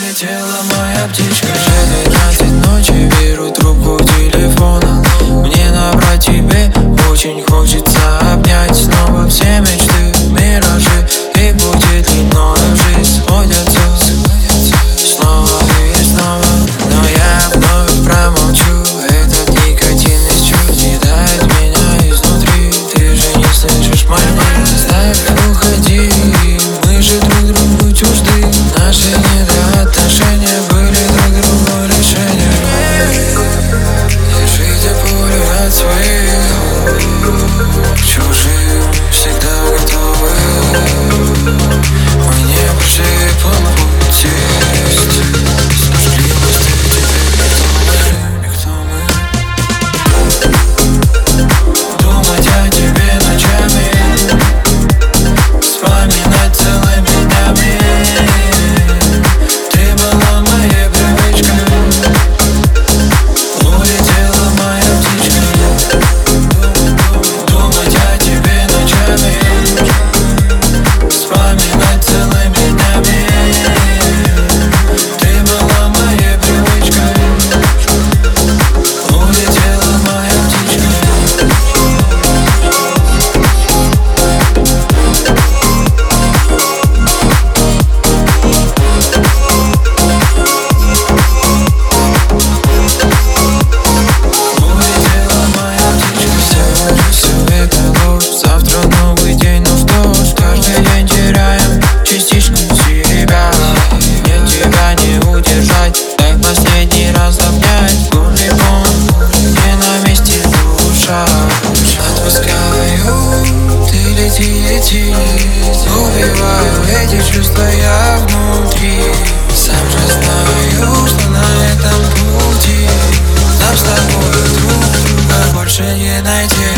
улетела моя птичка. Уже 12 ночи, беру трубку телефона. Мне набрать тебе очень хочется обнять. Снова все мечты, миражи, и будет длинною жизнь. Сходятся снова и снова, но я вновь промолчу. Этот никотин из чувств съедает меня изнутри. Ты же не слышишь мольбы, оставь, уходи. Мы же друг другу чужды. Наши недоотношения были друг другу решением. Держите пулю от своих, чужим всегда готовы. Мы не пришли по пути. Сожгли мосты, теперь никто мы. Думать о тебе ночами, вспоминать целыми днями. Ты была моей привычкой, улетела моя птичка. Думать о тебе ночами, вспоминать целыми днями. Ты была моей привычкой, улетела моя птичка. Завтра новый день, но что ж, каждый день теряем частичку себя. Нет, тебя не удержать, дай последний раз обнять. Горле бомб, не на месте душа. Отпускаю, ты лети, убиваю эти чувства я внутри. Сам же знаю, что на этом пути нам с тобой друг друга больше не найти.